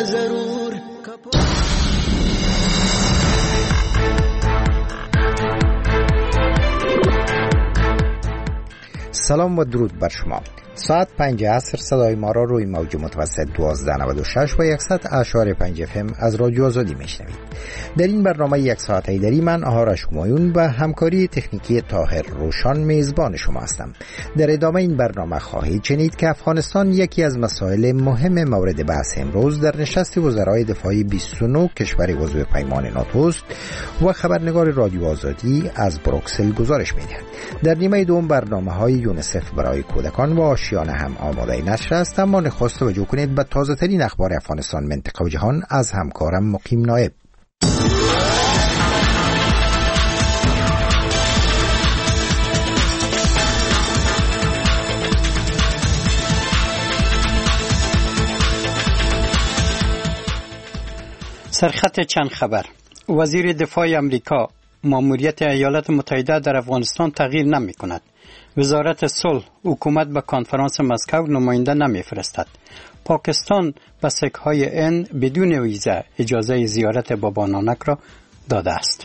जरूर سلام و درود بر شما. ساعت 5 عصر صدای ما را روی موج متوسط 1296 و 100.5 FM از رادیو آزادی میشنوید. در این برنامه یک ساعته دری من آرش همایون و همکاری تکنیکی طاهر روشان میزبان شما هستم. در ادامه این برنامه خواهید شنید که افغانستان یکی از مسائل مهم مورد بحث امروز در نشست وزرای دفاع 29 کشور عضو پیمان ناتو است و خبرنگار رادیو آزادی از بروکسل گزارش می‌دهد. در نیمه دوم برنامه‌های یونیسف برای کودکان و آشیانه هم آماده نشر است، اما نخست توجه کنید به تازه ترین اخبار افغانستان، منطقه و جهان از همکارم مقیم نایب. سرخط چند خبر. وزیر دفاع امریکا: ماموریت ایالات متحده در افغانستان تغییر نمی کند. وزارت صلح: حکومت به کنفرانس مسکو نماینده نمی فرستد. پاکستان به سک‌های ان بدون ویزا اجازه زیارت بابا نانک را داده است.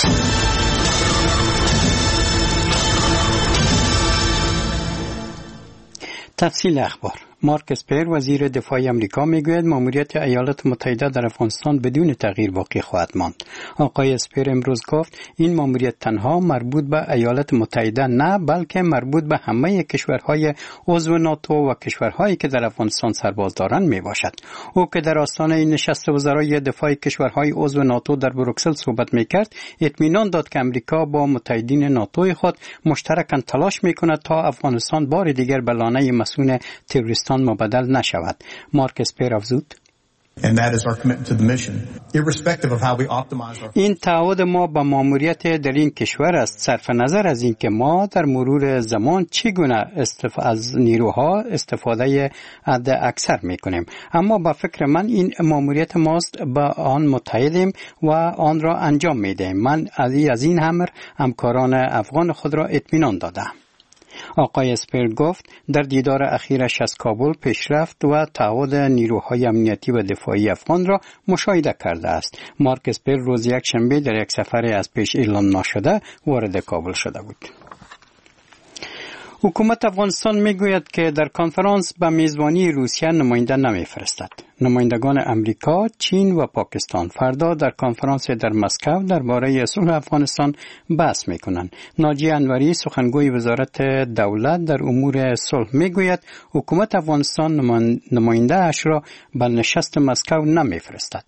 تفصیل اخبار. مارک اسپر وزیر دفاع امریکا میگوید ماموریت ایالات متحده در افغانستان بدون تغییر باقی خواهد ماند. آقای اسپر امروز گفت این ماموریت تنها مربوط به ایالات متحده نه، بلکه مربوط به همه کشورهای عضو ناتو و کشورهایی که در افغانستان سرباز دارند می باشد. او که در آستانه نشست وزرای دفاع کشورهای عضو ناتو در بروکسل صحبت میکرد، اطمینان داد که امریکا با متحدین ناتوی خود مشترکاً تلاش میکند تا افغانستان بار دیگر به لانه مسئول تروریست مبدل نشود. مارک اسپر افزود: این تعهد ما به ماموریت در این کشور است، صرف نظر از اینکه ما در مرور زمان چگونه از نیروها استفاده حد اکثر میکنیم. اما به فکر من این ماموریت ماست، به آن متحدیم و آن را انجام میدهیم. من از این امر همکاران افغان خود را اطمینان دادم. آقای اسپر گفت در دیدار اخیرش از کابل پیشرفت و تعهد نیروهای امنیتی و دفاعی افغان را مشاهده کرده است. مارک اسپر روز یک شنبه در یک سفر از پیش اعلام نشده وارد کابل شده بود. حکومت افغانستان میگوید که در کنفرانس به میزبانی روسیه نماینده نمیفرستد. نمایندگان امریکا، چین و پاکستان فردا در کنفرانس در مسکو درباره صلح افغانستان بحث میکنند. ناجی انوری سخنگوی وزارت دولت در امور صلح میگوید حکومت افغانستان نماینده اش را به نشست مسکو نمیفرستد.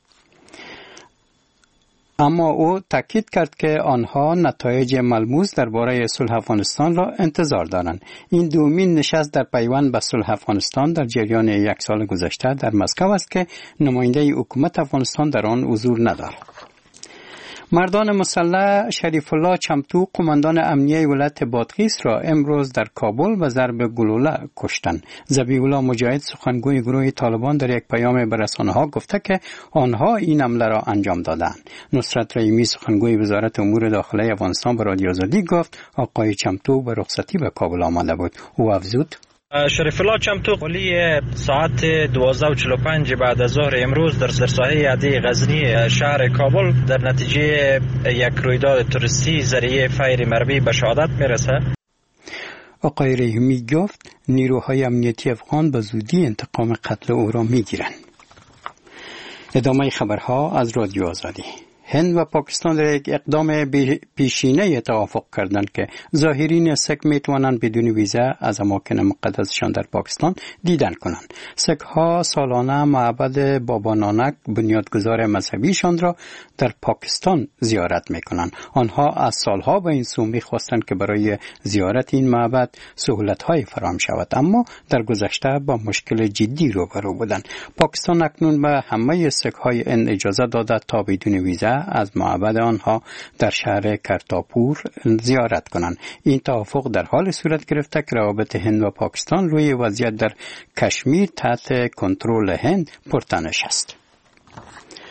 اما او تاکید کرد که آنها نتایج ملموس درباره صلح افغانستان را انتظار دارند. این دومین نشست در پیوند به صلح افغانستان در جریان یک سال گذشته در مسکو است که نماینده حکومت افغانستان در آن حضور ندارد. مردان مسلح شریف الله چمتو قماندان امنیه ولایت بادغیس را امروز در کابل به ضرب گلوله کشتند. ذبیح الله مجاهد سخنگوی گروه طالبان در یک پیام به رسانه‌ها گفته که آنها این حمله را انجام دادند. نصرت رحیمی سخنگوی وزارت امور داخلی افغانستان به رادیو آزادی گفت آقای چمتو به رخصتی به کابل آمده بود. او افزود: شریف الله چمتو حوالی ساعت 12:45 بعد از ظهر امروز در ساحه عده غزنی شهر کابل در نتیجه یک رویداد توریستی ذریعه فیر مرمی به شهادت میرسه. آقای رحیمی گفت نیروهای امنیتی افغان به زودی انتقام قتل او را میگیرند. ادامه خبرها از رادیو آزادی. هند و پاکستان در یک اقدام پیشینه توافق کردند که زائرین سک میتوانند بدون ویزا از اماکن مقدسشان در پاکستان دیدن کنند. سک ها سالانه معبد بابا نانک بنیادگذار مذهبیشان را در پاکستان زیارت میکنند. آنها از سالها به این سو میخواستند که برای زیارت این معبد سهولت‌های فراهم شود، اما در گذشته با مشکل جدی روبرو بودند. پاکستان اکنون به همه سک های این اجازه داده تا بدون ویزا از معبد آنها در شهر کرتاپور زیارت کنند. این توافق در حال صورت گرفته که روابط هند و پاکستان روی وضعیت در کشمیر تحت کنترل هند پرتنش است.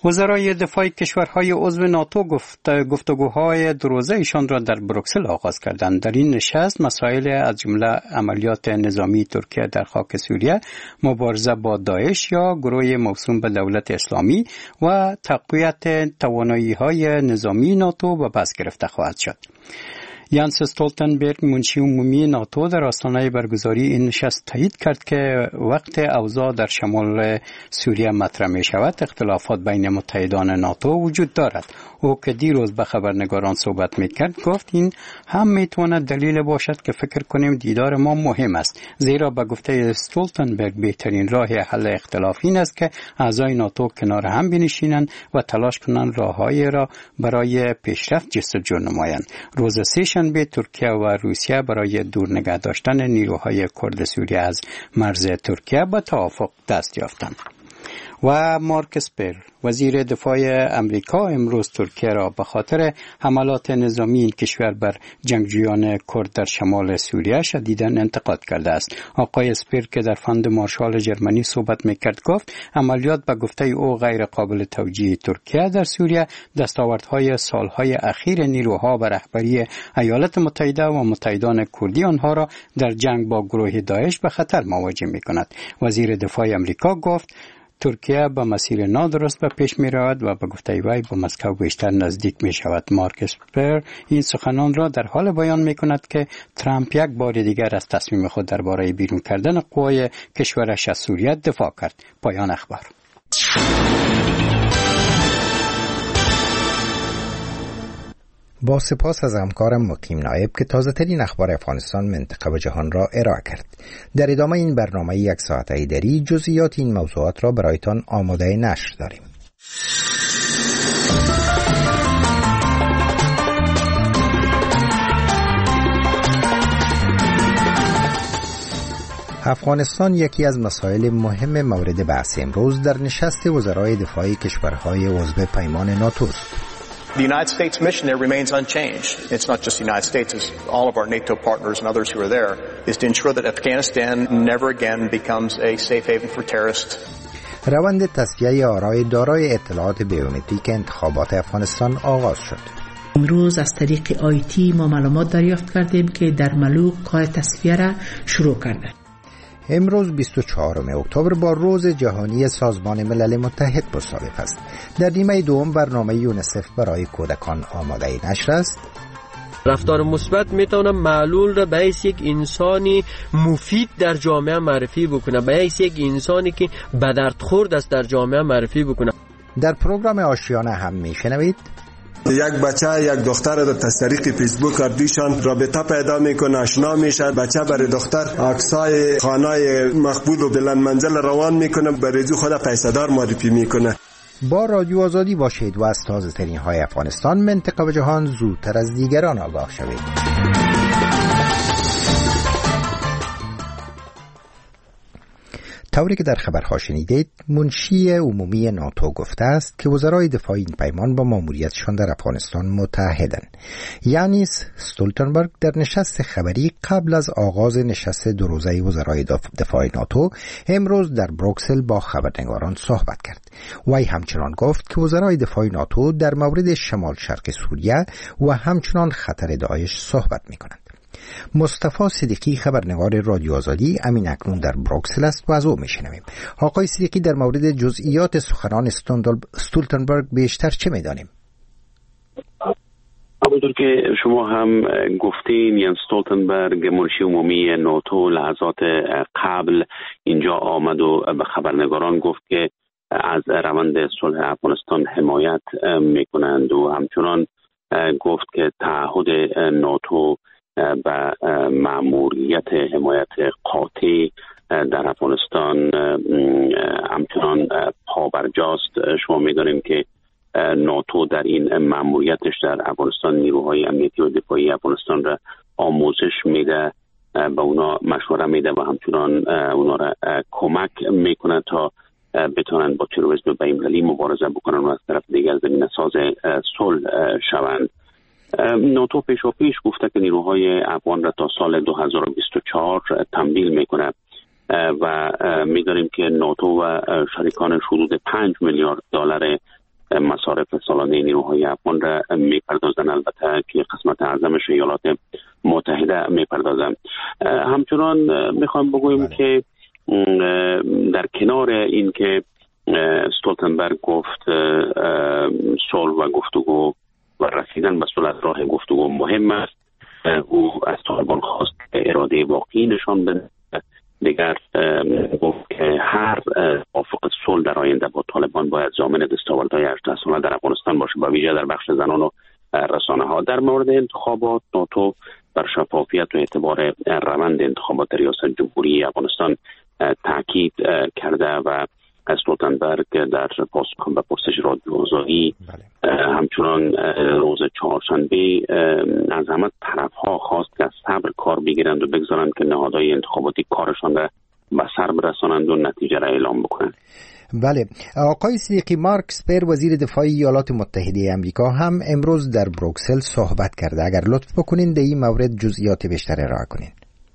وزرای دفاع کشورهای عضو ناتو گفتگوهای دو روزه ایشان را در بروکسل آغاز کردند. در این نشست مسائل از جمله عملیات نظامی ترکیه در خاک سوریه، مبارزه با داعش یا گروه موسوم به دولت اسلامی و تقویت توانایی‌های نظامی ناتو به بحث گرفته خواهد شد. یانس استولتنبرگ منشی عمومی ناتو در آستانه برگزاری این نشست تایید کرد که وقت اوضاع در شمال سوریه مطرح می شود اختلافات بین متحدان ناتو وجود دارد. او که دیروز به خبرنگاران صحبت می کرد گفت این هم می تواند دلیل باشد که فکر کنیم دیدار ما مهم است، زیرا به گفته استولتنبرگ بهترین راه حل اختلاف این است که اعضای ناتو کنار هم بنشینند و تلاش کنند راههایی را برای پیشرفت جستجو نمایند. روز سه‌شنبه ترکیه و روسیه برای دور نگه داشتن نیروهای کرد سوریه از مرز ترکیه به توافق دست یافتند. و مارک اسپر وزیر دفاع امریکا امروز ترکیه را به خاطر حملات نظامی این کشور بر جنگجویان کرد در شمال سوریه شدیداً انتقاد کرده است. آقای اسپر که در فند مارشال جرمنی صحبت میکرد گفت عملیات به گفته او غیر قابل توجیه ترکیه در سوریه دستاوردهای سالهای اخیر نیروها و رهبری ایالات متحده و متحدان کردی آنها را در جنگ با گروه داعش به خطر مواجه میکند. وزیر دفاع امریکا گفت ترکیه به مسیر نادرست به پیش می رود و به گفته وی به مسکو بیشتر نزدیک می شود. مارک اسپر این سخنان را در حال بیان می کند که ترامپ یک بار دیگر از تصمیم خود درباره بیرون کردن قوای کشورش از سوریه دفاع کرد. پایان اخبار. با سپاس از همکارم مقیم نایب که تازه ترین اخبار افغانستان، منطقه و جهان را ارائه کرد. در ادامه این برنامه یک ساعته ایدری جزئیات این موضوعات را برایتان آماده نشر داریم. افغانستان یکی از مسائل مهم مورد بحث امروز در نشست وزرای دفاع کشورهای عضو پیمان ناتو است. The United States mission there remains unchanged. It's not just the United States, it's all of our NATO partners and others who are there, is to ensure that Afghanistan never again becomes a safe haven for terrorists. روند تصفیه آرای دارای اطلاعات بیومتریک انتخابات افغانستان آغاز شد. امروز از طریق آیتی ما معلومات دریافت کردیم که در ملوک کار تصفیه را شروع کرده. امروز 24 اکتبر با روز جهانی سازمان ملل متحد مصادف است. در نیمه دوم برنامه یونسف برای کودکان آماده نشر است. رفتار مثبت میتونه معلول را به حیث یک انسانی مفید در جامعه معرفی بکنه، به حیث یک انسانی که به درد خورد است در جامعه معرفی بکنه. در پروگرام آشیانه هم میشنوید یک بچه یک دختر را از طریق فیسبوک اردوشان رابطه پیدا میکنه، آشنا میشه. بچه برای دختر عکسای خانه مقبول و بلند منزل روان میکنه، برای خود پیسه‌دار معرفی میکنه. با رادیو آزادی باشید و از تازه ترین های افغانستان، منطقه و جهان زودتر از دیگران آگاه شوید. طوری که در خبرها شنیدید، منشی عمومی ناتو گفته است که وزرای دفاع این پیمان با ماموریتشان در افغانستان متحدند. یانس استولتنبرگ در نشست خبری قبل از آغاز نشست دو روزه وزرای دفاع ناتو امروز در بروکسل با خبرنگاران صحبت کرد. وی همچنان گفت که وزرای دفاع ناتو در مورد شمال شرق سوریه و همچنان خطر داعش صحبت می‌کنند. مصطفی صدیقی خبرنگار رادیو آزادی همین اکنون در بروکسل است و از او میشنویم. آقای صدیقی، در مورد جزئیات سخنان استولتنبرگ بیشتر چه میدانیم؟ همونطور که شما هم گفتین، یانس استولتنبرگ منشی عمومی ناتو لحظات قبل اینجا آمد و به خبرنگاران گفت که از روند صلح افغانستان حمایت میکنند و همچنان گفت که تعهد ناتو به مأموریت حمایت قاطع در افغانستان همچنان پابرجاست. شما می‌دانیم که ناتو در این مأموریتش در افغانستان نیروهای امنیتی و دفاعی افغانستان را آموزش میده، به اونا مشوره میده و همچنان اونا را کمک میکنه تا بتونن با تروریسم بین‌المللی مبارزه بکنن و از طرف دیگر زمینه ساز صلح شوند. ناتو پیش گفته که نیروهای افغان را تا سال 2024 تمویل میکنه و میدانیم که ناتو و شریکانش حدود $5 میلیارد مصارف سالانه نیروهای افغان را میپردازن، البته که قسمت اعظمش ایالات متحده میپردازن. همچنان میخوام بگویم که در کنار این که استولتنبرگ گفت صلح و گفتگو و رسیدن به صلح راه گفتگو مهم است، او از طالبان خواست اراده واقعی نشان بده. دیگر گفت که هر موافق صلح در آینده با طالبان باید ضامن دستاوردهای 18 ساله در افغانستان باشه، با ویژه در بخش زنان و رسانه ها. در مورد انتخابات ناتو بر شفافیت و اعتبار روند انتخابات ریاست جمهوری افغانستان تاکید کرده و استولتنبرگ در پاسخ به پرسش رادیو آزادی همچنان روز چهارشنبه از همه طرف‌ها خواست که از صبر کار بگیرند و بگذارند که نهادهای انتخاباتی کارشان را به سر برسانند و نتیجه را اعلام بکنند. بله، آقای صدیقی، مارک اسپر وزیر دفاع ایالات متحده آمریکا هم امروز در بروکسل صحبت کرده. اگر لطف بکنین در این مورد جزئیات بیشتر ارائه کنین.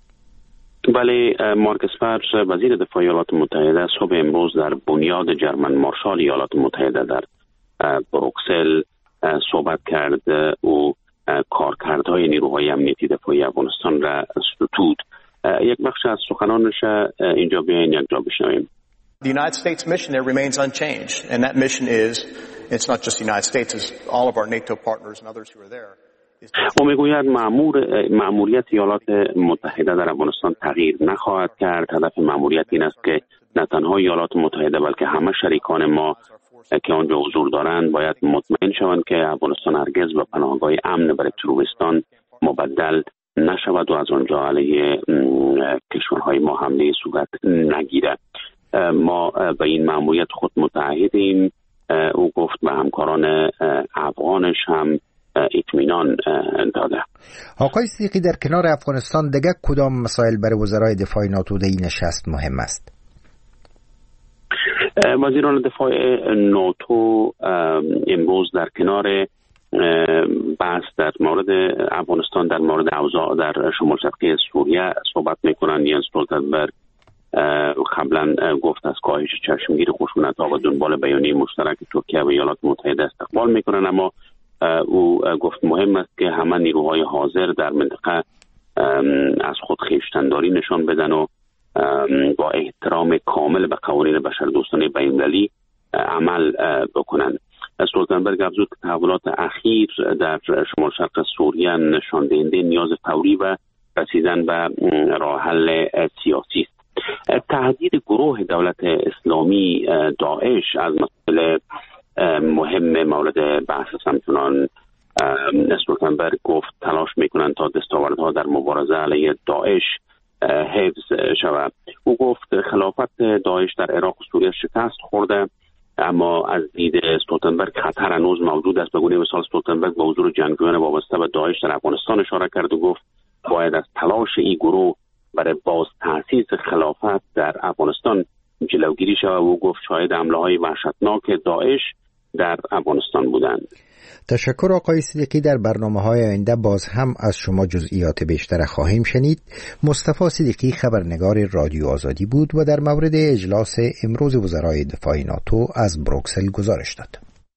بله، مارک اسپر وزیر دفاع ایالات متحده صبح امروز در بنیاد جرمن مارشال ایالات متحده در بروکسل صحبت کرد. او کارکردهای نیروهای امنیتی دفاعی افغانستان را ستود. یک بخش از سخنانش اینجا بیاین یک جا بشنویم. The United States mission there remains unchanged, and that mission is, it's not just the United States, it's all of our NATO partners and others who are there. او میگوید مأموریت ایالات متحده در افغانستان تغییر نخواهد کرد. هدف مأموریت این است که نه تنها ایالات متحده بلکه همه شریکان ما که آنجا حضور دارند باید مطمئن شوند که افغانستان هرگز به پناهگاه امن برای تروریستان مبدل نشود و از آنجا علیه کشورهای ما حمله صورت نگیرد. ما به این مأموریت خود متعهدیم. او گفت به همکاران افغانش هم اطمینان داده. آقای صدیقی، در کنار افغانستان دیگه کدام مسائل برای وزرای دفاع ناتو در این نشست مهم است؟ وزیران دفاع ناتو امروز در کنار بحث در مورد افغانستان در مورد اوضاع در شمال شرقی سوریه صحبت میکنند. ینس استولتنبرگ قبلا گفت از کاهش چشمگیر خشونت‌ها و دنبال بیانیه مشترک ترکیه و ایالات متحده استقبال میکنند، اما او گفت مهم است که همه نیروهای حاضر در منطقه از خود خویشتن‌داری نشان بدن و با احترام کامل به قوانین بشردوستانه بین‌المللی عمل بکنند. استولتنبرگ افزود که تحولات اخیر در شمال شرق سوریه نشان دهنده نیاز فوری و رسیدن به راه حل سیاسی است. تهدید گروه دولت اسلامی داعش از مسئله مهم مورد بحث همچنان استولتنبرگ گفت تلاش میکنند تا دستاوردها در مبارزه علیه داعش حفظ شود. او گفت خلافت داعش در عراق و سوریه شکست خورده، اما از دید استولتنبرگ خطر هنوز موجود است. به گونه مثال استولتنبرگ به حضور جنگجویان وابسته به داعش در افغانستان اشاره کرد و گفت باید از تلاش این گروه برای باز تأسیس خلافت در افغانستان جلوگیری شود. او گفت شاهد حمله‌های وحشتناک داعش در افغانستان بودند. تشکر آقای صدیقی. در برنامه‌های آینده باز هم از شما جزئیات بیشتر خواهیم شنید. مصطفی صدیقی خبرنگار رادیو آزادی بود و در مورد اجلاس امروز وزرای دفاع ناتو از بروکسل گزارش داد.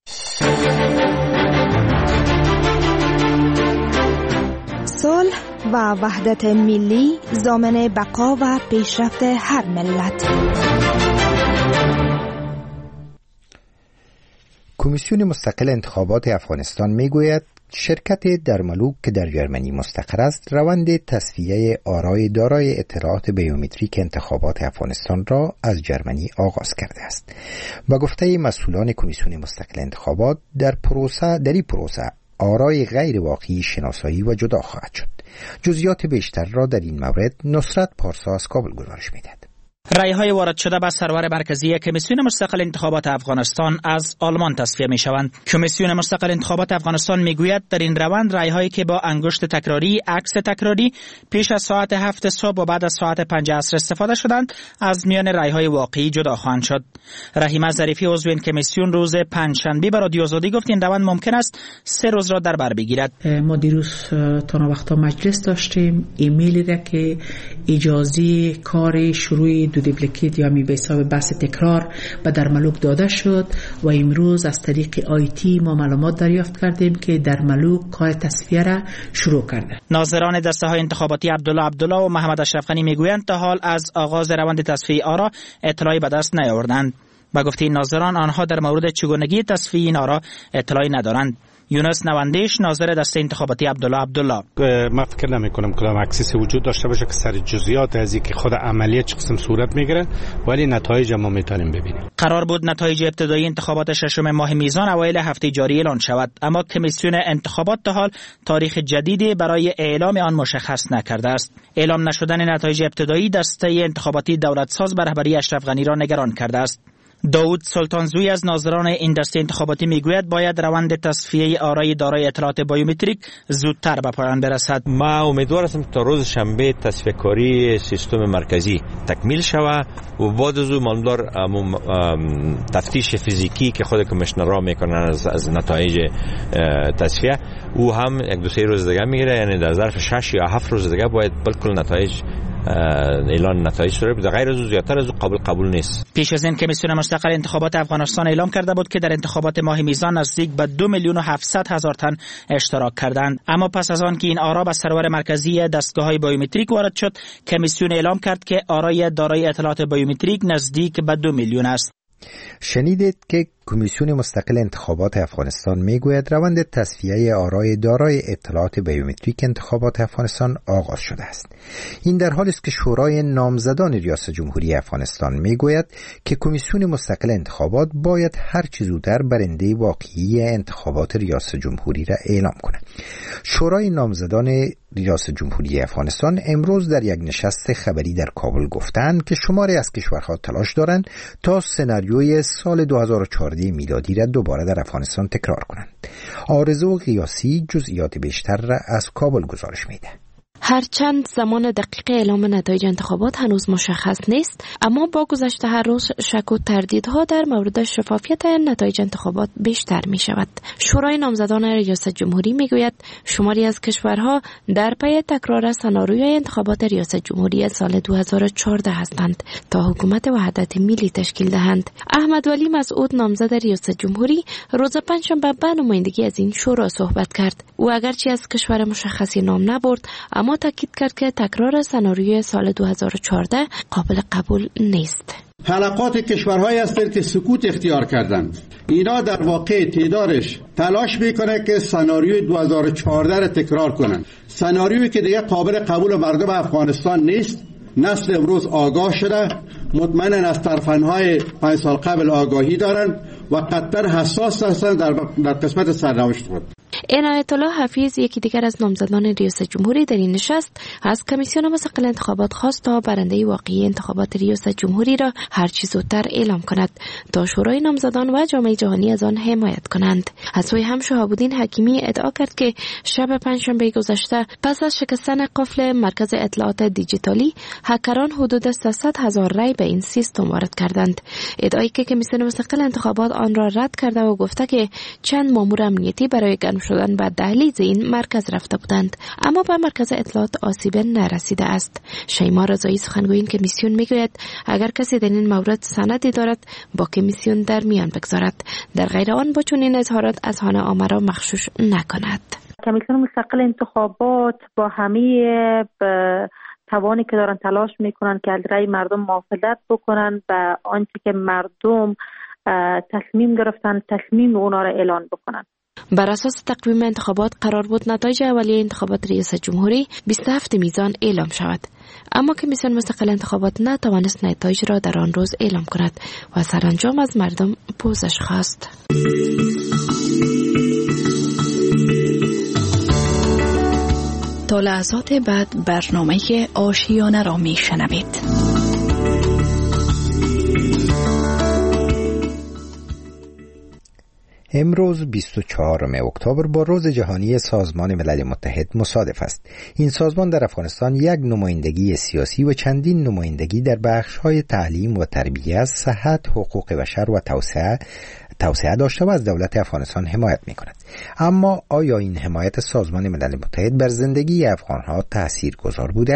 صلح و وحدت ملی ضامن بقا و پیشرفت هر ملت. کمیسیون مستقل انتخابات افغانستان میگوید شرکت درملوک که در جرمنی مستقر است روند تصفیه آرای دارای اطلاعات بیومتریک انتخابات افغانستان را از جرمنی آغاز کرده است. با گفته مسئولان کمیسیون مستقل انتخابات در این پروسه آرای غیر واقعی شناسایی و جدا خواهد شد. جزئیات بیشتر را در این مورد نصرت پارسا از کابل گزارش می‌دهد. رأی‌های وارد شده به سرور مرکزی کمیسیون مستقل انتخابات افغانستان از آلمان تصفیه می‌شوند. کمیسیون مستقل انتخابات افغانستان می‌گوید در این روند رأی‌هایی که با انگشت تکراری، عکس تکراری پیش از ساعت 7 صبح و بعد از ساعت 5 عصر استفاده شدند از میان رأی‌های واقعی جدا خواهند شد. رحیمه ظریفی عضو این کمیسیون روز پنجشنبه به رادیو آزادی گفت این روند ممکن است 3 روز را در بر بگیرد. ما دیروز تا وقتا مجلس داشتیم، ایمیلی را که اجازه کار شروع دو دیپلیکیت یا می به حساب بحث تکرار به در ملوک داده شد و امروز از طریق آیتی ما معلومات دریافت کردیم که در ملوک کار تصفیه را شروع کرده. ناظران دسته های انتخاباتی عبدالله و محمد اشرف غنی میگویند تا حال از آغاز روند تصفیه آرا اطلاعی به دست نیاوردند. با گفته ناظران آنها در مورد چگونگی تصفیه این آرا اطلاعی ندارند. یونس نواندیش ناظر دسته انتخاباتی عبدالله من فکر نمی کنم کدام اکسیسی وجود داشته باشه که سر جزئیات از اینکه خود عملیه چه قسم صورت میگیره، ولی نتایج ما میتونیم ببینیم. قرار بود نتایج ابتدایی انتخابات ششم ماه میزان اوایل هفته جاری اعلان شود، اما کمیسیون انتخابات تا حال تاریخ جدیدی برای اعلام آن مشخص نکرده است. اعلام نشدن نتایج ابتدایی دسته انتخاباتی دولتساز به رهبری اشرف غنی را نگران کرده است. داود سلطانزوی از ناظران این دسته انتخاباتی میگوید باید روند تصفیه آرای دارای اطلاعات بایومتریک زودتر به پایان برسد. ما امیدوار هستم تا روز شنبه تصفیه کاری سیستم مرکزی تکمیل شود و بعد از اون ماندار تفتیش فیزیکی که خود کمیشنر را میکنن از نتایج تصفیه او هم یک دو سه روز دیگه میگیره، یعنی در ظرف 6 یا 7 روز دیگه باید بالکل نتایج اعلان نتایج شده. به غیر از زیاتر از قبول نیست. پیش از این کمیسیون مستقل انتخابات افغانستان اعلام کرده بود که در انتخابات ماه میزان نزدیک به 2,700,000 تن اشتراک کردند، اما پس از آن که این آرا به سرور مرکزی دستگاه‌های بایومتریک وارد شد، کمیسیون اعلام کرد که آرای دارای اطلاعات بایومتریک نزدیک به 2 میلیون است. شنیدید که کمیسیون مستقل انتخابات افغانستان میگوید روند تصفیه آرای دارای اطلاعات بیومتریک انتخابات افغانستان آغاز شده است. این در حالی است که شورای نامزدان ریاست جمهوری افغانستان میگوید که کمیسیون مستقل انتخابات باید هر چه زودتر برنده واقعی انتخابات ریاست جمهوری را اعلام کند. شورای نامزدان ریاست جمهوری افغانستان امروز در یک نشست خبری در کابل گفتند که شماری از کشورها تلاش دارند تا سناریوی سال 2014 میلادی را دوباره در افغانستان تکرار کنند. آرزو قیاسی جزئیات بیشتر را از کابل گزارش میده. هرچند زمان دقیق اعلام نتایج انتخابات هنوز مشخص نیست، اما با گذشت هر روز شک و تردیدها در مورد شفافیت نتایج انتخابات بیشتر می شود. شورای نامزدان ریاست جمهوری می گوید شماری از کشورها در پی تکرار سناریوی انتخابات ریاست جمهوری سال 2014 هستند تا حکومت وحدت ملی تشکیل دهند. احمد ولی مسعود نامزد ریاست جمهوری روز پنجشنبه به نمایندگی از این شورا صحبت کرد. او اگرچه از کشور مشخصی نام نبرد، اما تاکید کرد که تکرار سناریوی سال 2014 قابل قبول نیست. حلقات کشورهایی هستند که سکوت اختیار کردند. اینا در واقع تعدادش تلاش میکنه که سناریوی 2014 را تکرار کنند. سناریویی که دیگه قابل قبول مردم افغانستان نیست. نسل امروز آگاه شده، مطمئناً از ترفندهای 5 سال قبل آگاهی دارند و قطر حساس هستند در قسمت سرنوشت خود. عنایت الله حفیظ، یکی دیگر از نامزدان ریاست جمهوری، در این نشست از کمیسیون مستقل انتخابات خواست تا برنده واقعی انتخابات ریاست جمهوری را هر چه زودتر اعلام کند تا شورای نامزدان و جامعه جهانی از آن حمایت کنند. از سوی هم شهاب‌الدین حکیمی ادعا کرد که شب پنجشنبه گذشته پس از شکستن قفل مرکز اطلاعات دیجیتالی، هکران حدود 300,000 رای به این سیستم وارد کردند. ادعایی که کمیسیون مستقل انتخابات آن را رد کرده و گفته که چند مامور امنیتی برای گرم شدن به دهلیز این مرکز رفته بودند، اما به مرکز اطلاعات آسیب نرسیده است. شیما رضایی، سخنگوی کمیسیون، میگوید اگر کسی در این مورد سندی دارد با کمیسیون در میان بگذارد، در غیر آن با چنین اظهارات اذهان عامه را مغشوش نکند. کمیسیون مستقل انتخابات با همه توانی که دارن تلاش میکنن که از رأی مردم محافظت بکنن و آنچه که مردم تصمیم گرفتن تصمیم اونا را اعلان بکنن. بر اساس تقویم انتخابات قرار بود نتایج اولیه انتخابات ریاست جمهوری 27 میزان اعلام شود، اما کمیسیون مستقل انتخابات نتوانست نتایج را در آن روز اعلام کند و سرانجام از مردم پوزش خواست. تا لحظات بعد برنامه آشیانه را می شنوید. امروز 24 اکتبر با روز جهانی سازمان ملل متحد مصادف است. این سازمان در افغانستان یک نمایندگی سیاسی و چندین نمایندگی در بخش‌های تعلیم و تربیت، صحت، حقوق بشر و توسعه داشته و از دولت افغانستان حمایت می‌کند. اما آیا این حمایت سازمان ملل متحد بر زندگی افغان‌ها تأثیرگذار بوده است؟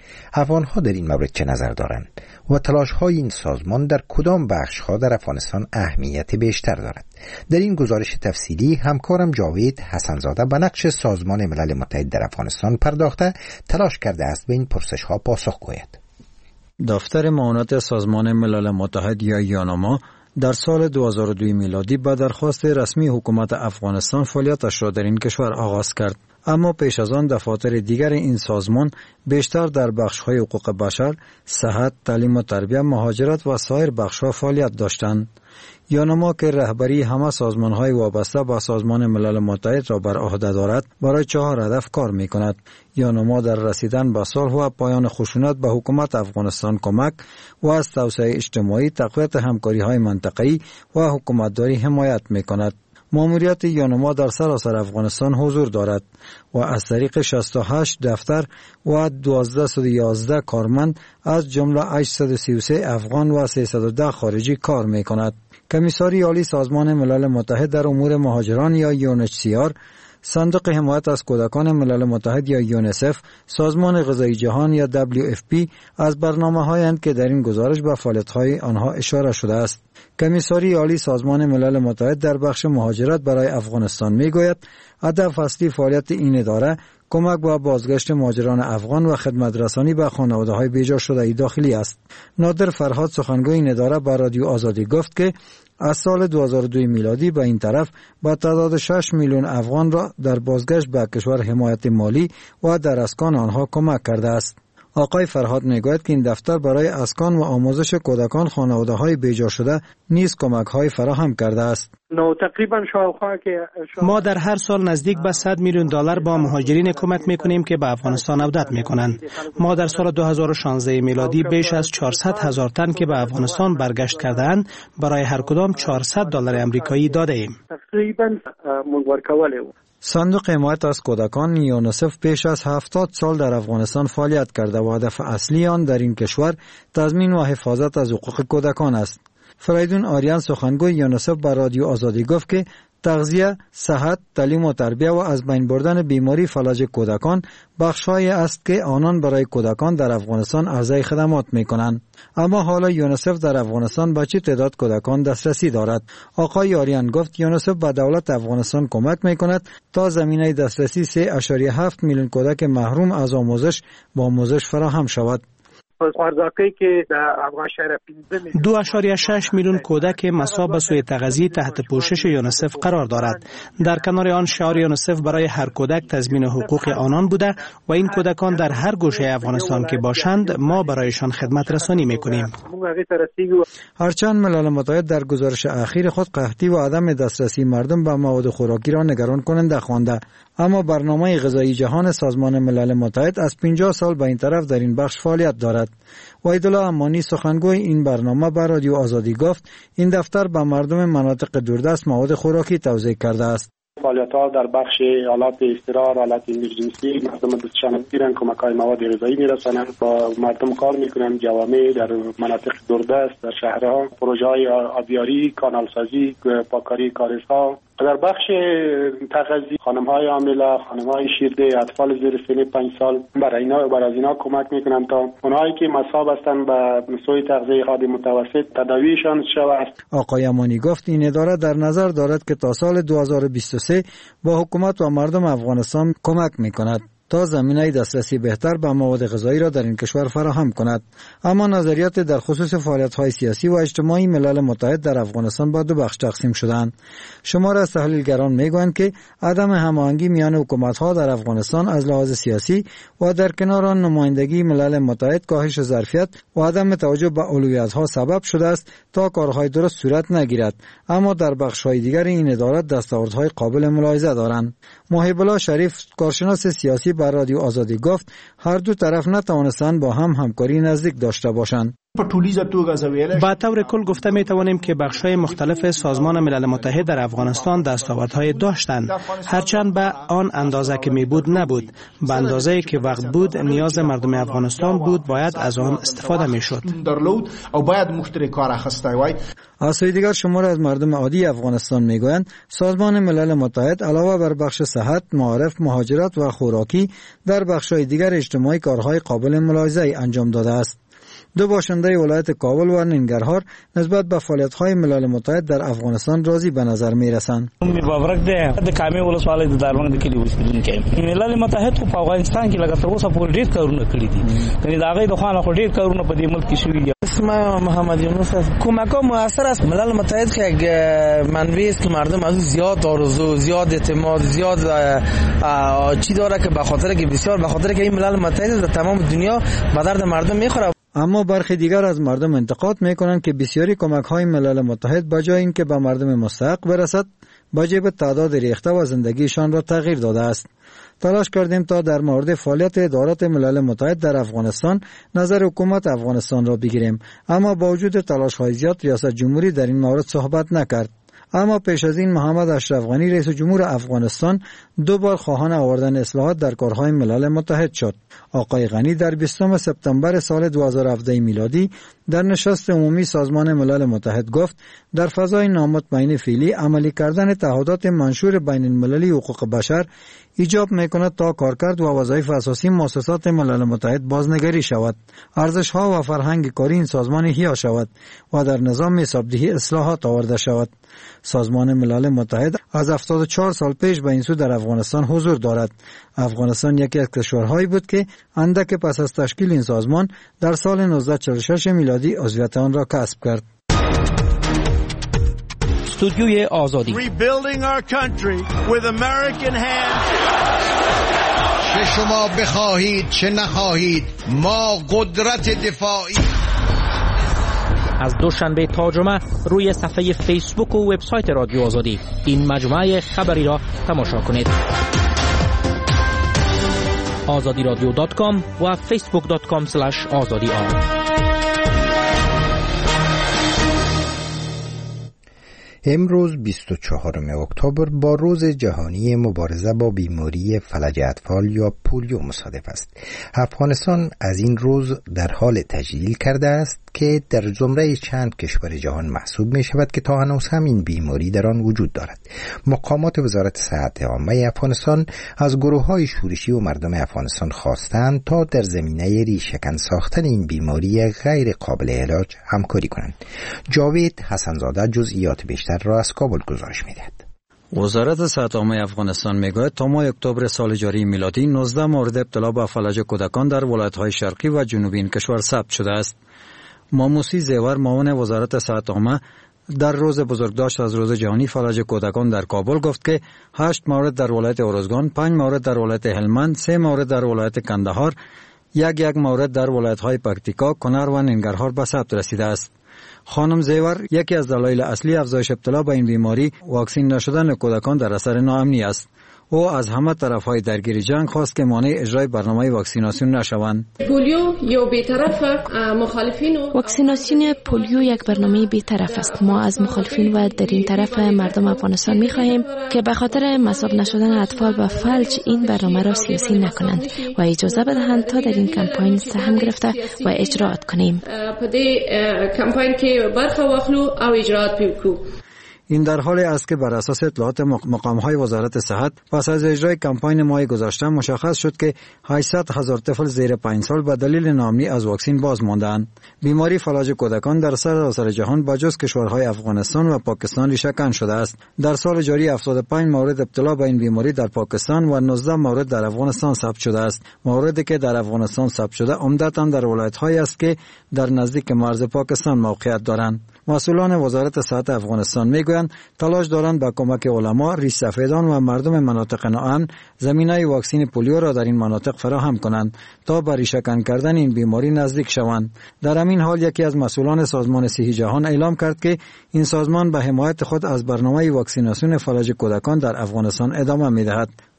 افغان‌ها در این مورد چه نظر دارند و تلاش‌های این سازمان در کدام بخش‌ها در افغانستان اهمیت بیشتر دارد؟ در این گزارش تفصیلی همکارم جاوید حسنزاده به نقش سازمان ملل متحد در افغانستان پرداخته تلاش کرده است به این پرسش‌ها پاسخ گوید. دفتر معاونت سازمان ملل متحد یا یانما در سال 2002 میلادی به درخواست رسمی حکومت افغانستان فعالیتش را در این کشور آغاز کرد. اما پیش از آن دفاتر دیگر این سازمان بیشتر در بخش‌های حقوق بشر، صحت، تعلیم و تربیت، مهاجرت و سایر بخش‌ها فعالیت داشتند. یانما که رهبری همه سازمان‌های وابسته به سازمان ملل متحد را بر عهده دارد، برای 4 هدف کار می‌کند. یانما در رسیدن به صلح و پایان خشونت به حکومت افغانستان کمک و از توسعه اجتماعی، تقویت همکاری‌های منطقه‌ای و حکومتداری حمایت می‌کند. ماموریت یانما در سراسر افغانستان حضور دارد و از طریق 68 دفتر و 1211 کارمند از جمله 833 افغان و 310 خارجی کار می‌کند. کمیساری عالی سازمان ملل متحد در امور مهاجران یا UNHCR، صندوق حمایت از کودکان ملل متحد یا یونیسف، سازمان غذایی جهان یا WFP از برنامه‌هایند که در این گزارش به فعالیت‌های آنها اشاره شده است. کمیساری عالی سازمان ملل متحد در بخش مهاجرت برای افغانستان می‌گوید هدف اصلی فعالیت این اداره کمک به بازگشت مهاجران افغان و خدمت رسانی به خانواده‌های بیجا شده داخلی است. نادر فرهاد سخنگوی این اداره به رادیو آزادی گفت که از سال 2002 میلادی به این طرف با تعداد 6 میلیون افغان را در بازگشت به کشور حمایت مالی و در اسکان آنها کمک کرده است. آقای فرهاد میگوید که این دفتر برای اسکان و آموزش کودکان خانواده‌های بیجا شده نیز کمک‌های فراهم کرده است. ما در هر سال نزدیک به 100 میلیون دلار با مهاجرین کمک میکنیم که به افغانستان عودت میکنند. ما در سال 2016 میلادی بیش از 400,000 تن که به افغانستان برگشت کرده‌اند برای هر کدام $400 آمریکایی داده ایم. صندوق حمایت از کودکان یونیسف پیش از 70 سال در افغانستان فعالیت کرده و هدف اصلی آن در این کشور تضمین و حفاظت از حقوق کودکان است. فریدون آریان سخنگوی یونیسف به رادیو آزادی گفت که تغذیه، صحت، تعلیم و تربیت و از بین بردن بیماری فلج کودکان بخش‌هایی است که آنان برای کودکان در افغانستان عرضه خدمات می‌کنند. اما حالا یونیسف در افغانستان به چه تعداد کودکان دسترسی دارد؟ آقای آریان گفت یونیسف به دولت افغانستان کمک می‌کند تا زمینه دسترسی 3.7 میلیون کودک محروم از آموزش با آموزش فراهم شود. 2.6 میلیون کودک مصاب به سوء تغذیه تحت پوشش یونیسف قرار دارد. در کنار آن شعار یونیسف برای هر کودک تضمین حقوق آنان بوده و این کودکان در هر گوشه افغانستان که باشند ما برایشان خدمت رسانی میکنیم. هرچند ملل متحد در گزارش اخیر خود قحطی و عدم دسترسی مردم به مواد خوراکی را نگران کننده خوانده، اما برنامه غذایی جهان سازمان ملل متحد از 50 سال به این طرف در این بخش فعالیت دارد. وحیدالله امانی سخنگوی این برنامه به رادیو آزادی گفت این دفتر به مردم مناطق دوردست مواد خوراکی توزیع کرده است. فعالیت‌ها در بخش حالات اضطرار، حالات امرجنسی، مردم دستشان می‌گیرند، کمک‌های مواد غذایی می‌رسانند، با مردم کار می‌کنند، جوامع در مناطق دوردست، در شهرها، پروژه‌های آبیاری، کانالسازی، پاکاری کاریزها. در بخش تغذیه خانم‌های حامله، خانم‌های شیرده، اطفال زیر سن 5 سال برای از اینا کمک می‌کنند تا اونایی که مصاب هستند به سوء تغذیه حاد متوسط تداویشان شود. آقای امانی گفت این اداره در نظر دارد که تا سال 2023 با حکومت و مردم افغانستان کمک می‌کند تا زمینه دسترسی بهتر به مواد غذایی را در این کشور فراهم کند. اما نظریات در خصوص فعالیت‌های سیاسی و اجتماعی ملل متحد در افغانستان به 2 بخش تقسیم شدند. شمار از تحلیلگران می‌گویند که عدم هماهنگی میان حکومت‌ها در افغانستان از لحاظ سیاسی و در کنار آن نمایندگی ملل متحد کاهش ظرفیت و عدم توجه به اولویت‌ها سبب شده است تا کارهای درست صورت نگیرد. اما در بخش‌های دیگر این ادارات دستاوردهای قابل ملاحظه دارند. محب الله شریف کارشناس سیاسی بر رادیو آزادی گفت هر دو طرف نتوانستند با هم همکاری نزدیک داشته باشند. با طور کل گفته می توانیم که بخش‌های مختلف سازمان ملل متحد در افغانستان دستاوردهای داشتند، هرچند به آن اندازه که می بود نبود. به اندازه‌ای که وقت بود نیاز مردم افغانستان بود، باید از آن استفاده می شد. از سوی دیگر شمار از مردم عادی افغانستان می گویند سازمان ملل متحد علاوه بر بخش صحت، معارف، مهاجرت و خوراکی در بخش‌های دیگر اجتماعی کارهای قابل ملاحظه انجام داده است. دو باشنده ولایت کابل و ننگرهار نسبت به فعالیت‌های ملل متحد در افغانستان راضی به نظر می‌رسند. مبارک ده د کامې ولسوالۍ د دارمنګ د کلی اوسیدونکو ملل متحد په افغانستان کې لږ تر اوسه پورې ډېر کارونه کړي دي. یعنی دا غي د خوانه خو ډېر کارونه په دې ملک کې شوي دي. اسم محمد یونس است. کمک‌ها موثر است. ملل متحد که یک منبعی است که مردم از زیاد آرزو، زیاد اعتماد، زیاد چی داره که به خاطر که بسیار به خاطر که این ملل متحد در تمام دنیا به درد مردم می‌خوره. اما برخی دیگر از مردم انتقاد میکنند که بسیاری کمک‌های ملل متحد بجای اینکه به مردم مستحق برسد، با جیب تعداد ریخته و زندگیشان را تغییر داده است. تلاش کردیم تا در مورد فعالیت ادارات ملل متحد در افغانستان نظر حکومت افغانستان را بگیریم، اما با وجود تلاش‌های زیاد ریاست جمهوری در این مورد صحبت نکرد. اما پیش از این محمد اشرف غنی رئیس جمهور افغانستان دو بار خواهان آوردن اصلاحات در کارهای ملل متحد شد. آقای غنی در 20 سپتامبر سال 2017 میلادی در نشست عمومی سازمان ملل متحد گفت در فضای نامطمئن فعلی عملی کردن تعهدات منشور بین المللی حقوق بشر ایجاب میکند تا کارکرد و وظایف اساسی مؤسسات ملل متحد بازنگری شود، ارزش‌ها و فرهنگ کاری این سازمان احیا شود و در نظام حسابدهی اصلاحات آورده شود. سازمان ملل متحد از 74 سال پیش به این سو در افغانستان حضور دارد. افغانستان یکی از کشورهایی بود که اندک پس از تشکیل این سازمان در سال 1946 میلادی عضویت آن را کسب کرد. استودیوی آزادی Rebuilding our country with American hands. چه شما بخواهید چه نخواهید ما قدرت دفاعی. از دوشنبه تا جمعه روی صفحه فیسبوک و وبسایت رادیو آزادی این مجموعه خبری را تماشا کنید. azadiradio.com و facebook.com/azadi. امروز 24 اکتبر با روز جهانی مبارزه با بیماری فلج اطفال یا پولیو مصادف است. افغانستان از این روز در حال تجلیل کرده است که در زمره چند کشور جهان محسوب می شود که تا هنوز هم این بیماری در آن وجود دارد. مقامات وزارت صحت عامه افغانستان از گروه‌های شورشی و مردم افغانستان خواستند تا در زمینه ریشه‌کن ساختن این بیماری غیر قابل علاج همکاری کنند. جاوید حسنزاده جزئیات بیشتر را از کابل گزارش می‌دهد. وزارت صحت عامه افغانستان میگوید تا ماه اکتبر سال جاری میلادی 19 مورد ابتلا به فلج کودکان در ولایت‌های شرقی و جنوبی این کشور ثبت شده است. ماموسی زیور معاون وزارت صحت عامه در روز بزرگداشت از روز جهانی فلج کودکان در کابل گفت که 8 مورد در ولایت اورزگان، 5 مورد در ولایت هلمند، 3 مورد در ولایت کندهار، یک مورد در ولایت‌های پکتیکا، کنر و ننگرهار به ثبت رسیده است. خانم زیور یکی از دلایل اصلی افزایش ابتلا به این بیماری واکسین نشدن کودکان در اثر ناامنی است. او از همه طرف‌های درگیر جنگ خواست که مانع اجرای برنامه واکسیناسیون نشوند. پولیو یا بی‌طرف مخالفین واکسیناسیون پولیو یک برنامه بی‌طرف است. ما از مخالفین و در این طرف مردم افغانستان می‌خواهیم که به خاطر مصاب نشدن اطفال با فلج این برنامه را سیاسی نکنند و اجازه بدهند تا در این کمپاین سهم گرفته و اجراات کنیم. په دې کمپاین کې برخه واخلو او اجراات وکړو. این در حالی است که بر اساس اطلاعات مقام‌های وزارت صحت پس از اجرای کمپاین ماه گذشته مشخص شد که 800,000 طفل زیر 5 سال به دلیل ناامنی از واکسین باز مانده‌اند. بیماری فلج کودکان در سراسر جهان با جز کشورهای افغانستان و پاکستان ریشه‌کن شده است. در سال جاری 75 مورد ابتلا به این بیماری در پاکستان و 19 مورد در افغانستان ثبت شده است. موردی که در افغانستان ثبت شده عمدتاً در ولایت‌هایی است که در نزدیک مرز پاکستان موقعیت دارند. مسئولان وزارت صحت افغانستان میگویند تلاش دارند با کمک علما، ریش سفیدان و مردم مناطق ناامن زمینه واکسین پولیو را در این مناطق فراهم کنند تا به ریشه‌کن کردن این بیماری نزدیک شوند. در همین حال یکی از مسئولان سازمان صحی جهان اعلام کرد که این سازمان به حمایت خود از برنامه واکسیناسیون فلج کودکان در افغانستان ادامه می‌دهد.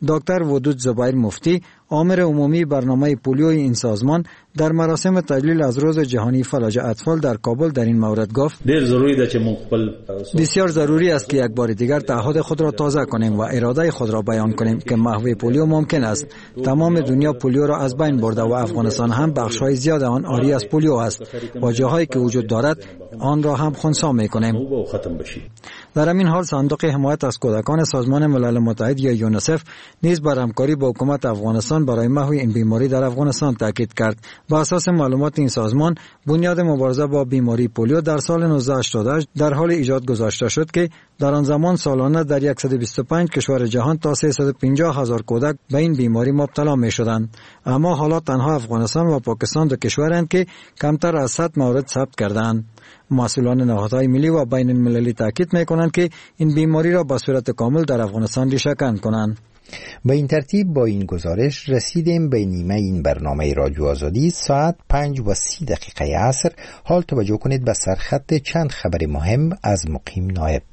دکتر ودود زبیر مفتی آمر عمومی برنامه پولیوی این سازمان در مراسم تجلیل از روز جهانی فلج اطفال در کابل در این مورد گفت بسیار ضروری است که یک بار دیگر تعهد خود را تازه کنیم و اراده خود را بیان کنیم که محو پولیو ممکن است. تمام دنیا پولیو را از بین برده و افغانستان هم بخش‌های زیاد آن عاری از پولیو است و جاهایی که وجود دارد آن را هم خنثی می‌کنیم. در همین حال صندوق حمایت از کودکان سازمان ملل متحد یا یونیسف نیز بر همکاری با حکومت افغانستان برای محو این بیماری در افغانستان تاکید کرد. با اساس معلومات این سازمان، بنیاد مبارزه با بیماری پولیو در سال 1988 در حال ایجاد گذاشته شد که در آن زمان سالانه در 125 کشور جهان تا 350,000 کودک به این بیماری مبتلا می شدند. اما حالا تنها افغانستان و پاکستان دو کشورند که کمتر از 100 مورد ثبت کردند. مسئولان نهادهای ملی و بین المللی تاکید می کنند که این بیماری را به صورت کامل در افغانستان ریشه‌کن کنند. به این ترتیب با این گزارش رسیدیم به نیمه این برنامه رادیو آزادی. ساعت 5:30 عصر. حال توجه کنید به سرخط چند خبر مهم از مقیم نایب.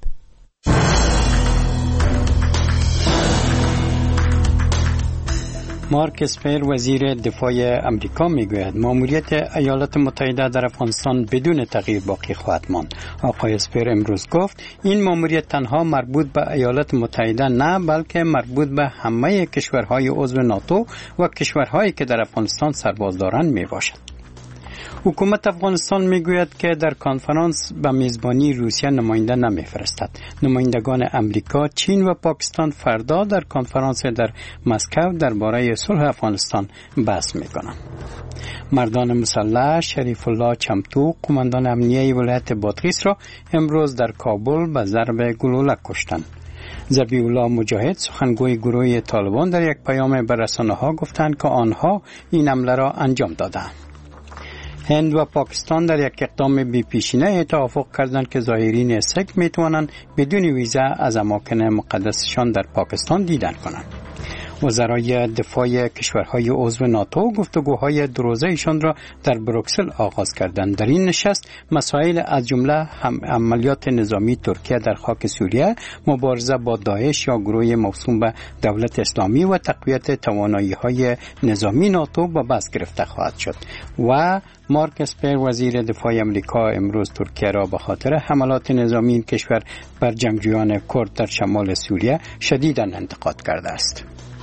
مارک اسپر وزیر دفاع امریکا میگوید ماموریت ایالات متحده در افغانستان بدون تغییر باقی خواهد ماند. آقای اسپر امروز گفت این ماموریت تنها مربوط به ایالات متحده نه بلکه مربوط به همه کشورهای عضو ناتو و کشورهایی که در افغانستان سرباز دارند میباشد. حکومت افغانستان میگوید که در کنفرانس به میزبانی روسیه نماینده نمیفرستد. نمایندگان امریکا، چین و پاکستان فردا در کنفرانس در مسکو درباره صلح افغانستان بحث میکنند. مردان مسلح شریف الله چمتو، قماندان امنیه ولایت بادغیس را امروز در کابل به ضرب گلوله کشتند. ذبیح الله مجاهد، سخنگوی گروه طالبان، در یک پیام به رسانه‌ها گفتند که آنها این حمله را انجام دادند. هند و پاکستان در یک اقدام بی‌پیشینه توافق کردند که زائرین سیک میتوانند بدون ویزا از اماکن مقدسشان در پاکستان دیدن کنند. وزرای دفاع کشورهای عضو ناتو گفتگوهای دوروزه‌شان را در بروکسل آغاز کردند. در این نشست مسائل از جمله عملیات نظامی ترکیه در خاک سوریه، مبارزه با داعش یا گروه موسوم به دولت اسلامی و تقویت توانایی‌های نظامی ناتو به بحث گرفته خواهد شد. و مارک اسپر وزیر دفاع امریکا امروز ترکیه را به خاطر حملات نظامی این کشور بر جنگجویان کرد در شمال سوریه شدیداً انتقاد کرده است.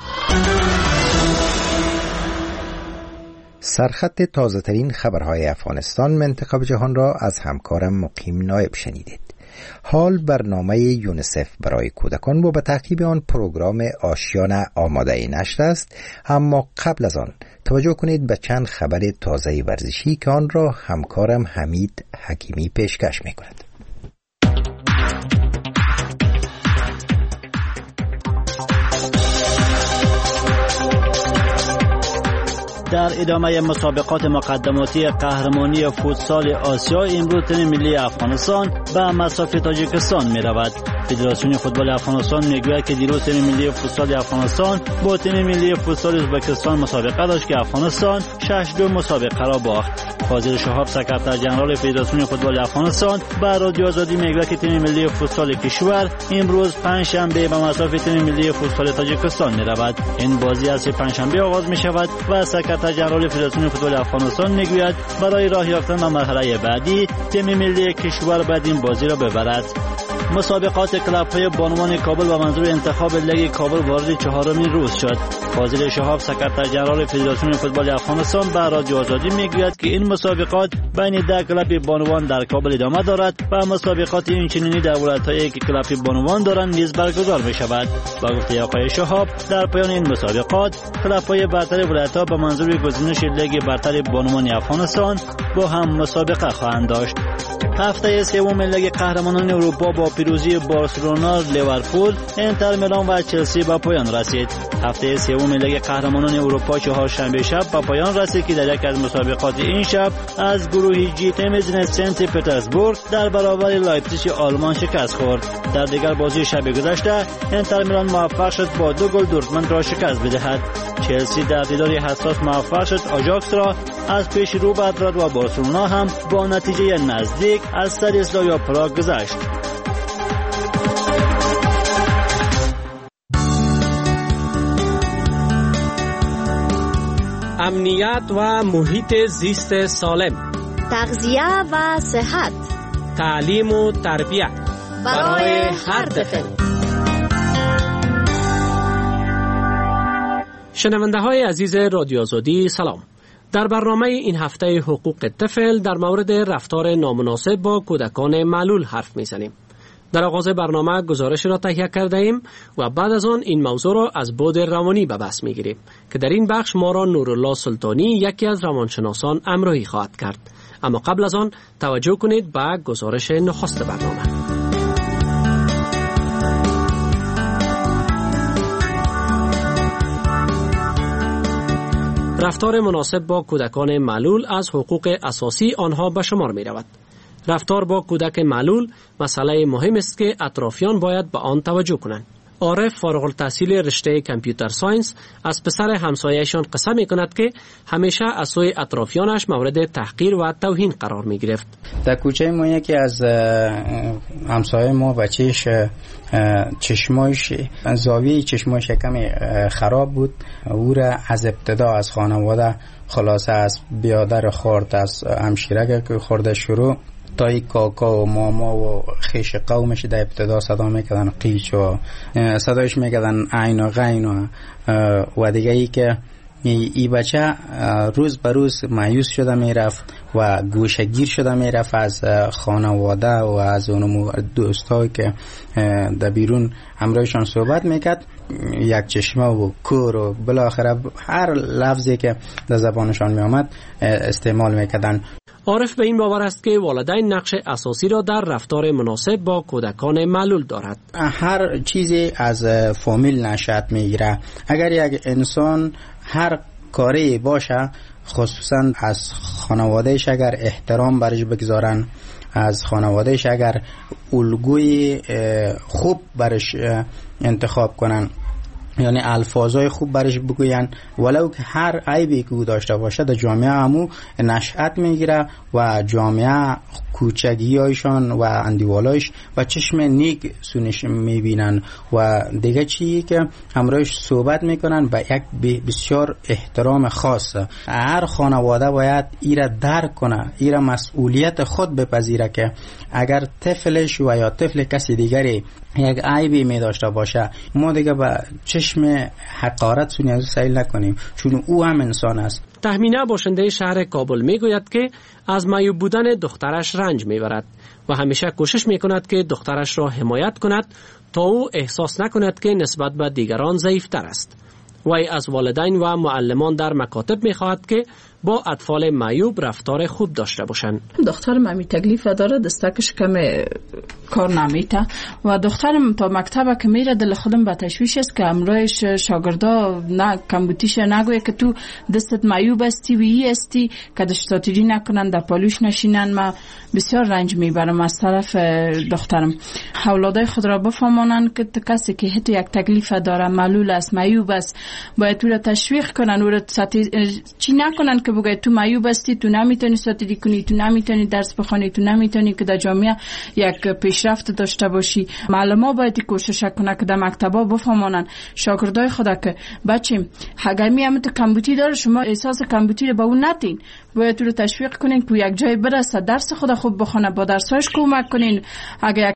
سرخط تازه ترین خبرهای افغانستان، منطقه و جهان را از همکارم مقیم نایب شنیدید. حال برنامه یونیسف برای کودکان و به تعقیب آن پروگرام آشیانه آماده نشر است. اما قبل از آن توجه کنید به چند خبر تازه ورزشی که آن را همکارم حمید حکیمی پیشکش می کند. در ادامه مسابقات مقدماتی قهرمانی فوتسال آسیا، امروز تیم ملی افغانستان به مصاف تاجیکستان می رود. فدراسیون فوتبال افغانستان میگوید که دیروز تیم ملی فوتسال افغانستان با تیم ملی فوتسال ازبکستان مسابقه داشت که افغانستان 6-2 مسابقه را باخت. فاضل شهاب، سکرتر ژنرال فدراسیون فوتبال افغانستان، به رادیو آزادی میگوید که تیم ملی فوتسال کشور امروز پنجشنبه به مصاف تیم ملی فوتسال تاجیکستان می رود. این بازی از پنجشنبه آغاز می شود و سکرتر ژنرال فدراسیون فوتبال افغانستان میگوید برای راه یافتن به مرحله بعدی تیم ملی کشور باید این بازی را ببرد. مسابقات کلاب‌های بانوان کابل به منظور انتخاب لیگ کابل وارد چهارمین روز شد. فاضل شهاب، سکرتر ژنرال فدراسیون فوتبال افغانستان، به رادیو آزادی میگوید که این مسابقات بین 10 کلاب بانوان در کابل ادامه دارد و مسابقات اینچنینی در ولایت‌هایی که کلاب بانوان دارند نیز برگزار می‌شود. با گفته آقای شهاب، در پایان این مسابقات کلاب‌های برتر ولایت‌ها به منظور گزینش لیگ برتر بانوان افغانستان با هم مسابقه خواهند داشت. هفته سوم لیگ قهرمانان اروپا با پیروزی بارسلونا، لیورپول، اینتر میلان و چلسی به پایان رسید. هفته سوم لیگ قهرمانان اروپا چهارشنبه شب به پایان رسید که در یک از مسابقات این شب از گروه جی تیم سنت پترزبورگ در برابر لایپزیگ آلمان شکست خورد. در دیگر بازی شب گذشته اینتر میلان موفق شد با 2 گل دورتموند را شکست بدهد. چلسی در دیداری حساس موفق شد آژاکس را از پیش رو بدرد و بارسلونا هم با نتیجه نزدیک از سر اسلاویا پراگ گذشت. امنیت و محیط زیست سالم، تغذیه و صحت، تعلیم و تربیت برای هر طفل. شنونده های عزیز رادیو آزادی سلام. در برنامه این هفته حقوق طفل در مورد رفتار نامناسب با کودکان معلول حرف میزنیم. در آغاز برنامه گزارش را تهیه کرده ایم و بعد از آن این موضوع را از بعد روانی به بحث میگیریم که در این بخش ما را نورالله سلطانی یکی از روانشناسان همراهی خواهد کرد. اما قبل از آن توجه کنید به گزارش نخست برنامه. رفتار مناسب با کودکان معلول از حقوق اساسی آنها به شمار می رود. رفتار با کودک معلول مسئله مهم است که اطرافیان باید به آن توجه کنند. عارف فارغ التحصیل رشته کامپیوتر ساینس از پسر همسایه‌شان قصه می کند که همیشه از سوی اطرافیانش مورد تحقیر و توهین قرار می گرفت. در کوچه ما یکی از همسایه ما بچهش چشمایش زاویه چشمایش کمی خراب بود. او را از ابتدا از خانواده خلاصه از بیادر خورد، از همشیره که خورده شروع تا ای کاکا و ماما و خیش قومش در ابتدا صدا میکردن قیچ و صدایش میکردن عین و غین و دیگه ای که ای بچه روز به روز مایوس شده میرفت و گوشگیر شده میرفت از خانواده و از اون دوستایی که در بیرون همراهشان صحبت میکرد. یک چشمه و کور و بالاخره هر لفظی که در زبانشان میامد استعمال میکردن. عارف به این باور است که والدین نقش اساسی را در رفتار مناسب با کودکان معلول دارد. هر چیزی از فامیل نشأت میگیره. اگر یک انسان هر کاری باشه، خصوصا از خانوادهش اگر احترام برش بگذارن، از خانوادهش اگر الگوی خوب برش انتخاب کنن، یعنی الفاظای خوب برش بگوین، ولو که هر عیبی که او داشته باشه در جامعه همو نشأت میگیره و جامعه کوچگیایشان و اندیوالایش و چشم نیک سونش میبینن و دیگه چیزی که همراهش صحبت میکنن و یک بسیار احترام خاص. هر خانواده باید ایره درک کنه، ایره مسئولیت خود بپذیره که اگر طفلش و یا طفل کسی دیگری یک عیبی می داشته باشه، ما دیگه با چشم حقارت سونی از سیل نکنیم، چون او هم انسان است. تهمینه باشنده شهر کابل می گوید که از معیوب بودن دخترش رنج می برد و همیشه کوشش می کند که دخترش را حمایت کند تا او احساس نکند که نسبت به دیگران ضعیفتر است. وی از والدین و معلمان در مکاتب می خواهد که با اطفال معیوب رفتار خوب داشته باشند. دخترم همی تکلیف داره، دستکش کم کار نمیته و دخترم تا مکتب که میره دل خودم به تشویش است که امروز شاگردا نه کمبوتیش نگویه که تو دستت معیوب استی و ای استی که دشتاتیری نکنن در پالوش نشینن. ما بسیار رنج میبرم از طرف دخترم. اولادای خود را بفهمانن که کسی که هیچ یک تکلیف داره، معلول است، معیوب است، باید تو را تشویق کنن، او را چی نکنن که بگه تو معیوب هستی، تو نمیتونی ساتیری کنی، تو نمیتونی درس بخونی، تو نمیتونی که در جامعه یک پیشرفت داشته باشی. معلما باید کوشش کنه که در مکتبا بفهمانن شاگردای خدا که بچیم اگر میام تو کمبوتی داره، شما احساس کمبوتی رو به اون ندین، باید تو رو تشویق کنین که یک جای برسه، درس خدا خوب بخونه، با درساش کمک کنین. اگر